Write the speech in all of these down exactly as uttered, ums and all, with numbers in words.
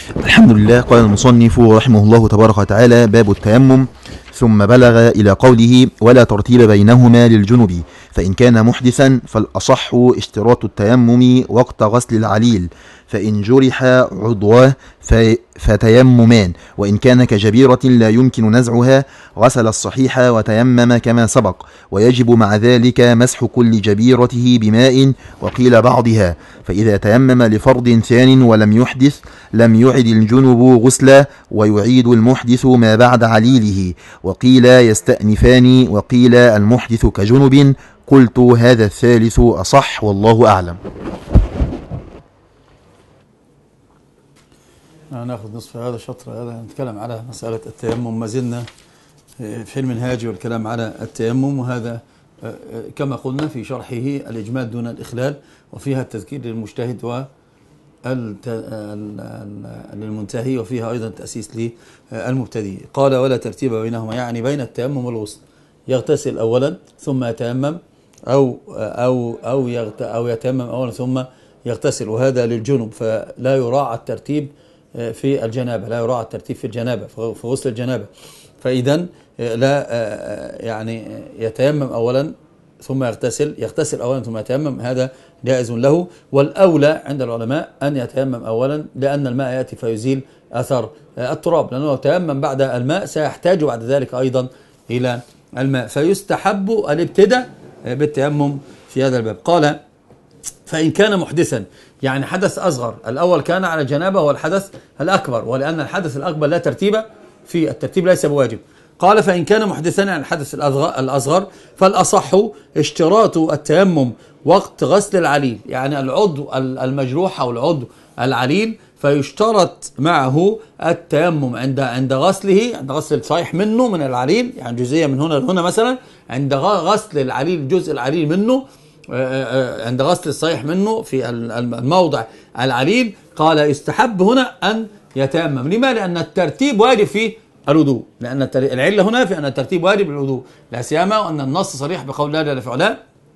الحمد لله. قال المصنف رحمه الله تبارك وتعالى: باب التيمم. ثم بلغ إلى قوله: ولا ترتيب بينهما للجنب، فإن كان محدثا فالأصح اشتراط التيمم وقت غسل العليل، فإن جرح عضواه فتيممان، وإن كان كجبيرة لا يمكن نزعها غسل الصحيح وتيمم كما سبق، ويجب مع ذلك مسح كل جبيرته بماء وقيل بعضها، فإذا تيمم لفرض ثان ولم يحدث لم يعد الجنب غسلا، ويعيد المحدث ما بعد عليله، وقيل يستأنفان، وقيل المحدث كجنب. قلت هذا الثالث أصح والله أعلم. ناخذ نصف هذا شطر هذا نتكلم على مسألة التيمم. ما زلنا في المنهاج والكلام على التيمم، وهذا كما قلنا في شرحه الإجمال دون الإخلال، وفيها التذكير للمجتهد وللمنتهي، وفيها أيضا تأسيس للمبتدئ. قال: ولا ترتيب بينهما، يعني بين التيمم والغسل. يغتسل أولا ثم يتيمم، أو أو أو أو يتيمم أولا ثم يغتسل، وهذا للجنب، فلا يراعى الترتيب في الجنابة، لا يراعى الترتيب في الجنابة في غسل الجنابة. فإذا لا يعني يتيمم أولا ثم يغتسل، يغتسل أولا ثم يتيمم، هذا جائز له. والأولى عند العلماء أن يتيمم أولا، لأن الماء يأتي فيزيل أثر التراب، لأنه يتيمم بعد الماء سيحتاج بعد ذلك أيضا إلى الماء، فيستحب الابتداء بالتيمم في هذا الباب. قال: فإن كان محدثا، يعني حدث أصغر. الأول كان على جنابه هو الحدث الأكبر، ولأن الحدث الأكبر لا ترتيب في الترتيب، ليس بواجب. قال: فإن كان محدثا، يعني الحدث الأصغر، فالأصح اشتراط التيمم وقت غسل العليل، يعني العضو المجروح أو العضو العليل، فيشترط معه التيمم عند عند غسله، عند غسل الصحيح منه من العليل، يعني جزئية من هنا لهنا مثلا، عند غسل العليل جزء العليل منه، عند غسل الصحيح منه في الموضع العليل، قال يستحب هنا أن يتيمم. لما؟ لأن الترتيب واجب في الوضوء، لأن العلة هنا في أن الترتيب واجب للوضوء، لا سيما وأن النص صريح بقول لا جل في علاه: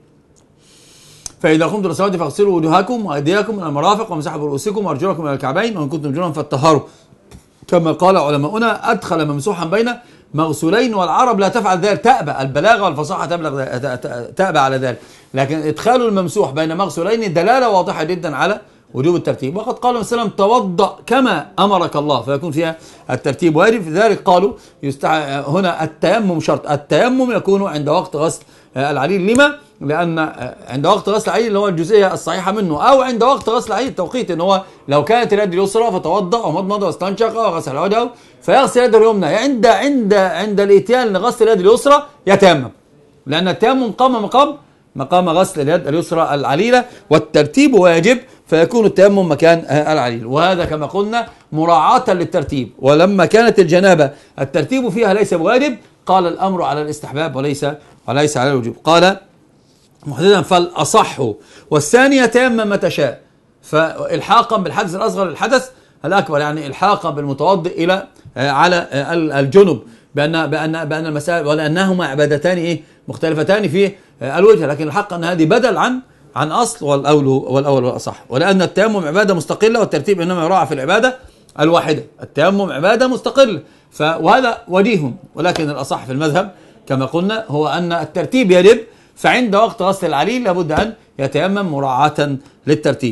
فإذا قمتم إلى الصلاة فاغسلوا وجوهكم وأيديكم إلى المرافق وامسحوا برؤوسكم وأرجلكم إلى الكعبين وإن كنتم جنبا فاطهروا، كما قال علماؤنا: أدخل ممسوحا بين مغسولين، والعرب لا تفعل ذلك، تأبى، البلاغة والفصاحة تبلغ تأبى على ذلك، لكن إدخال الممسوح بين مغسولين دلالة واضحة جدا على وجوب الترتيب. وقد قال النبي صلى الله عليه وسلم: توضأ كما أمرك الله، فيكون فيها الترتيب واجب. في ذلك قالوا يستع... هنا التيمم شرط، التيمم يكون عند وقت غسل العليل. لما؟ لأن عند وقت غسل العليل اللي هو الجزئية الصحيحة منه، أو عند وقت غسل العليل التوقيت، إن هو لو كانت اليد اليسرى فتوضأ ومضمض واستنشق وغسل وجهه، فيغسل يده اليمنى. عند عند عند الإتيان لغسل اليد اليسرى يتيمم، لأن التيمم قام مقام مقام غسل اليد اليسرى العليلة، والترتيب واجب، فيكون التيمم مكان العليل. وهذا كما قلنا مراعاة للترتيب. ولما كانت الجنابة الترتيب فيها ليس بواجب، قال الأمر على الاستحباب وليس وليس على الوجوب. قال محدثا فالأصح، والثاني يتيمم متى شاء، فالحاقا بالحدث الأصغر الحدث الأكبر، يعني الحاقا بالمتوضئ إلى على الجنب، بأن بأن بأن المسائل ولأنهما عبادتان إيه مختلفتان في الوجه، لكن الحق أن هذه بدل عن عن أصل، والأول والأول والأصح، ولأن التيمم عبادة مستقلة، والترتيب إنما يراعى في العبادة الواحدة. التيمم عبادة مستقلة، وهذا وجيه، ولكن الأصح في المذهب كما قلنا هو أن الترتيب يجب، فعند وقت غسل العليل لابد أن يتيمم مراعاة للترتيب.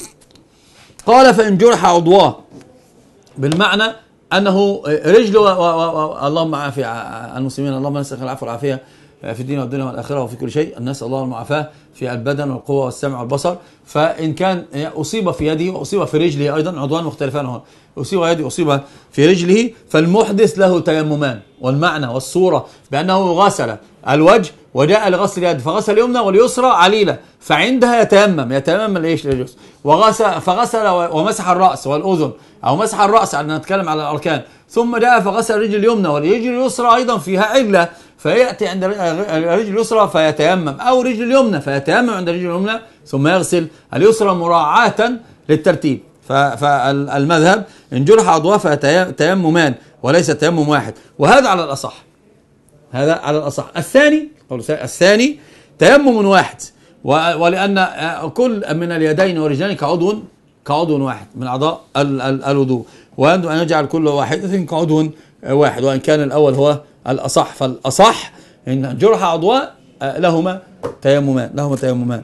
قال: فإن جرح عضواه، بالمعنى أنه رجله، اللهم عافية المسلمين، اللهم نسألك العفو والعافية في الدين والدنيا والآخرة وفي كل شيء، الناس الله المعافاة في البدن والقوة والسمع والبصر. فإن كان أصيب في يده وأصيب في رجله أيضا، عضوان مختلفان هنا، أصيب يده أصيب في رجله، فالمحدث له تيممان. والمعنى والصورة بأنه غسل الوجه وجاء لغسل اليد، فغسل اليمنى واليسرى عليلة، فعندها يتيمم يتيمم الايش للجسم، وغسل فغسل ومسح الرأس والأذن، أو مسح الرأس عندما نتكلم على الأركان، ثم جاء فغسل الرجل اليمنى والرجل اليسرى أيضا فيها علة، فيأتي عند الرجل اليسرى فيتيمم، أو رجل اليمنى فيتيمم عند الرجل اليمنى ثم يغسل اليسرى مراعاة للترتيب. فالمذهب إن جرح عضواه فتيممان وليس تيمم واحد، وهذا على الأصح، هذا على الأصح. الثاني الثاني تيمم واحد، ولأن كل من اليدين والرجلين كعضو كعضو واحد من أعضاء ال ال الوضوء، ويجب أن يجعل كل واحدة كعضو واحد، وإن كان الأول هو الأصح. فالأصح إن جرح عضواء لهما تيممان لهما تيممان.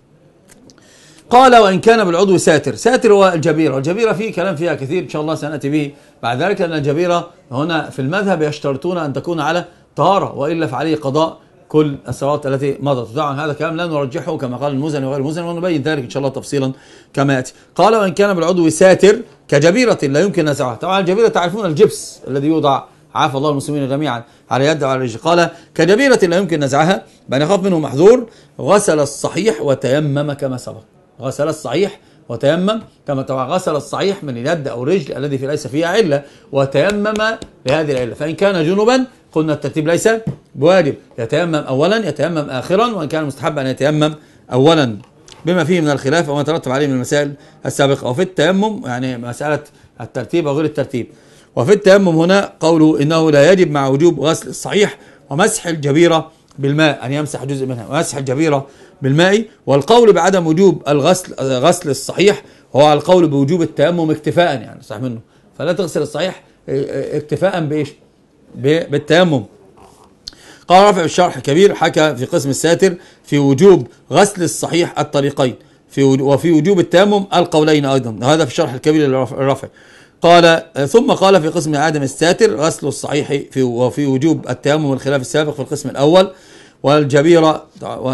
قال وإن كان بالعضو ساتر. ساتر هو الجبيرة، والجبيرة فيه كلام فيها كثير إن شاء الله سنأتي به بعد ذلك، لأن الجبيرة هنا في المذهب يشترطون أن تكون على طهارة، وإلا فعليه قضاء كل الصلوات التي مضت. طبعا هذا كلام لا نرجحه كما قال المزني وغير المزني، ونبين ذلك إن شاء الله تفصيلا كما يأتي. قال وإن كان بالعضو ساتر كجبيرة لا يمكن نزعها. طبعا الجبيرة تعرفون الجبس الذي يوضع، عافى الله المسلمين جميعا، على يد وعلى رجل. قال كجبيرة لا يمكن نزعها بأن يخاف منه محذور، غسل الصحيح وتيمم كما سبق. غسل الصحيح وتيمم كما طبعا غسل الصحيح من اليد أو الرجل الذي في ليس فيها علة، وتيمم لهذه العلة. فإن كان جنبا قلنا الترتيب ليس بواجب، يتيمم أولا يتيمم آخرا، وإن كان مستحب أن يتيمم أولا، بما فيه من الخلاف وما ترتب عليه من المسائل السابقة. وفي التيمم يعني مسألة الترتيب وغير الترتيب. وفي التيمم هنا قوله إنه لا يجب مع وجوب غسل الصحيح ومسح الجبيرة بالماء، أن يمسح جزء منها ومسح الجبيرة بالماء. والقول بعدم وجوب الغسل غسل الصحيح هو القول بوجوب التيمم اكتفاء، يعني صح منه، فلا تغسل الصحيح اكتفاء بإيش؟ بالتيمم. قال رافع الشرح الكبير حكى في قسم الساتر في وجوب غسل الصحيح الطريقين في وفي وجوب التيمم القولين أيضا، هذا في الشرح الكبير للرافع. قال ثم قال في قسم عدم الساتر غسل الصحيح في وفي وجوب التيمم الخلاف السابق في القسم الأول. والجبيرة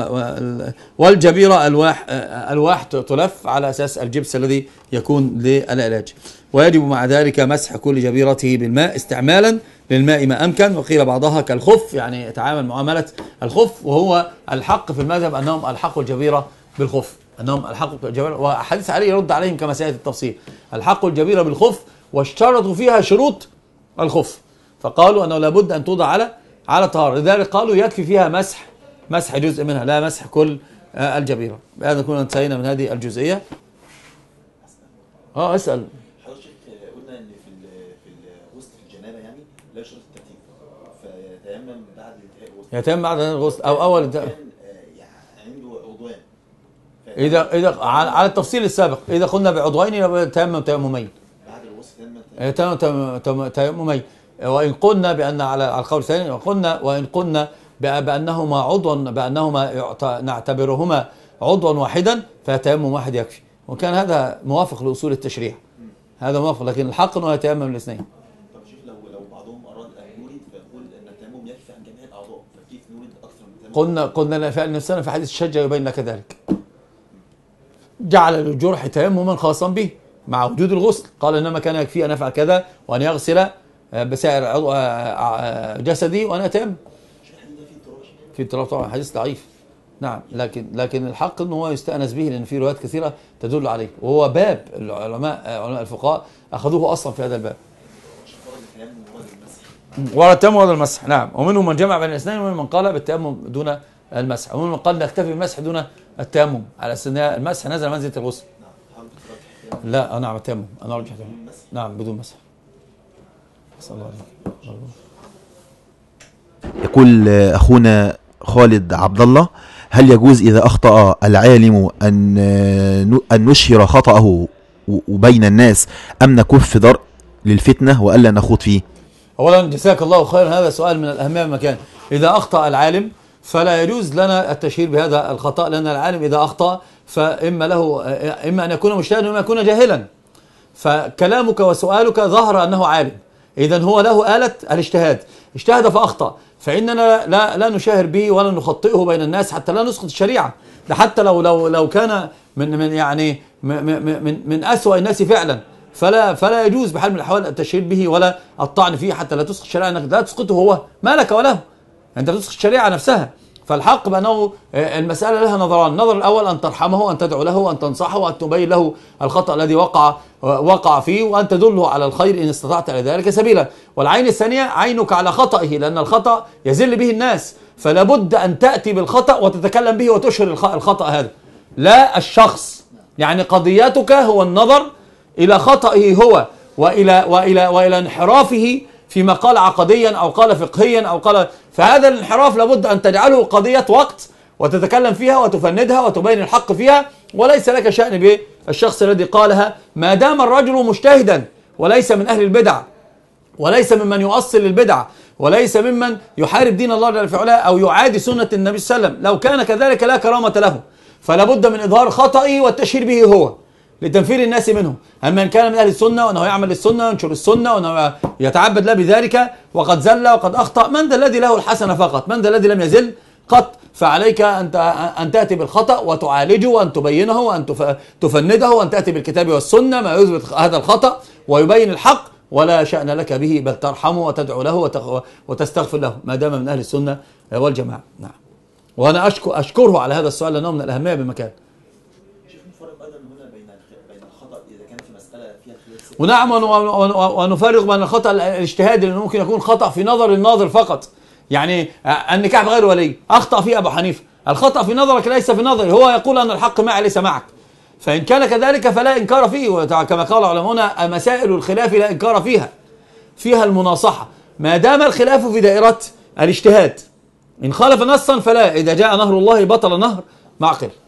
والجبيرة ألواح ألواح تلف على أساس الجبس الذي يكون للعلاج، ويجب مع ذلك مسح كل جبيرته بالماء استعمالا للماء ما أمكن. وقيل بعضها كالخف، يعني يتعامل معاملة الخف، وهو الحق في المذهب أنهم ألحقوا الجبيرة بالخف، أنهم ألحقوا الجبيرة، وحديث عليه يرد عليهم كما سيأتي التفصيل. ألحقوا الجبيرة بالخف واشترطوا فيها شروط الخف، فقالوا أنه لابد أن توضع على على طهارة، لذلك قالوا يكفي فيها مسح مسح جزء منها لا مسح كل آه الجبيرة. بهذا نكون انتهينا من هذه الجزئية. اه اسأل حضرتك. قلنا ان في في الغسل في الجنابة يعني لا يشترط الترتيب، فيتيمم بعد انتهاء الغسل. يتيمم بعد الغسل او اول انتهاء. عنده عضوين. اذا اذا على التفصيل السابق، اذا قلنا بعضوين يبقى تيمم تيممين. بعد الغسل تيمم تيممين. وإن قلنا بأن على القول الثاني، وقلنا وإن قلنا بأنهما عضو بأنهما نعتبرهما عضوا واحدا فيتيمم واحد يكفي، وكان هذا موافق لأصول التشريع، هذا موافق، لكن الحق أنه يتيمم الاثنين. طب شيخ لو لو بعضهم أراد أن يورد فيقول أن التيمم يكفي عن جميع الأعضاء، فكيف نورد أكثر من التيمم؟ قلنا قلنا فعل نفسنا في حديث الشجة يبين لك ذلك، جعل الجرح تيمما خاصا به مع وجود الغسل، قال إنما كان يكفي أن يفعل كذا وأن يغسل بسائر جسدي وانا اتيمم. في اضطراب طبعا، حديث ضعيف نعم، لكن لكن الحق انه هو يستأنس به، لان في روايات كثيره تدل عليه، وهو باب العلماء علماء الفقهاء اخذوه اصلا في هذا الباب. ورد التيمم ورد المسح نعم، ومنهم من جمع بين الاثنين، ومنهم من قال بالتيمم دون المسح، ومنهم من قال نكتفي بالمسح دون التيمم على اساس ان المسح نزل منزله الغسل. لا نعم التيمم، انا ارجح التيمم نعم بدون مسح. يقول أخونا خالد عبد الله: هل يجوز إذا أخطأ العالم أن أن نشهر خطأه وبين الناس، أم نكف درء للفتنة وألا نخوض فيه؟ أولا جزاك الله خيرا، هذا سؤال من الأهمية بمكان. إذا أخطأ العالم فلا يجوز لنا التشهير بهذا الخطأ، لأن العالم إذا أخطأ فإما له إما أن يكون مجتهدا وإما يكون جاهلا، فكلامك وسؤالك ظهر أنه عالم، إذن هو له آلة الاجتهاد، اجتهد فأخطأ، فإننا لا لا نشاهر به ولا نخطئه بين الناس حتى لا نسقط الشريعة. ده حتى لو لو لو كان من من يعني من من, من أسوأ الناس فعلا، فلا فلا يجوز بحال من الأحوال التشهير به ولا الطعن فيه حتى لا تسقط الشريعة، انك لا تسقطه هو، ما لك وله، انت بتسقط الشريعة نفسها. فالحق بأنه المسألة لها نظران، النظر الأول أن ترحمه وأن تدعو له وأن تنصحه وأن تبين له الخطأ الذي وقع وقع فيه، وأن تدله على الخير إن استطعت إلى ذلك سبيلا. والعين الثانية عينك على خطئه، لأن الخطأ يزل به الناس، فلا بد أن تأتي بالخطأ وتتكلم به وتشهر الخطأ هذا، لا الشخص. يعني قضيتك هو النظر إلى خطئه هو وإلى وإلى وإلى انحرافه فيما قال عقديا أو قال فقهيا أو قال، فهذا الانحراف لابد أن تجعله قضية وقت وتتكلم فيها وتفندها وتبين الحق فيها، وليس لك شأن الشخص الذي قالها ما دام الرجل مجتهدا وليس من أهل البدع وليس ممن يؤصل البدع وليس ممن يحارب دين الله جل في علاه أو يعادي سنة النبي صلى الله عليه وسلم، لو كان كذلك لا كرامة له، فلا بد من إظهار خطئه والتشهير به هو لتنفير الناس منه. أما إن كان من أهل السنة وأنه يعمل السنة وينشر السنة وأنه يتعبد له بذلك وقد زل وقد أخطأ، من ذا الذي له الحسنة فقط؟ من ذا الذي لم يزل قط؟ فعليك أن أن تأتي بالخطأ وتعالجه وأن تبينه وأن تفنده وأن تأتي بالكتاب والسنة ما يثبت هذا الخطأ ويبين الحق، ولا شأن لك به، بل ترحمه وتدعو له وتستغفر له ما دام من أهل السنة والجماعة. نعم. وأنا أشكر أشكره على هذا السؤال لأنه من الأهمية بمكان. ونعم ونفرق بين الخطأ الاجتهادي اللي ممكن يكون خطأ في نظر الناظر فقط، يعني النكاح بغير ولي أخطأ فيه أبو حنيفة، الخطأ في نظرك ليس في نظري، هو يقول أن الحق معي ليس معك، فإن كان كذلك فلا إنكار فيه، كما قال علماؤنا مسائل الخلاف لا إنكار فيها، فيها المناصحة ما دام الخلاف في دائرة الاجتهاد. إن خالف نصا فلا، إذا جاء نهر الله بطل نهر معقل.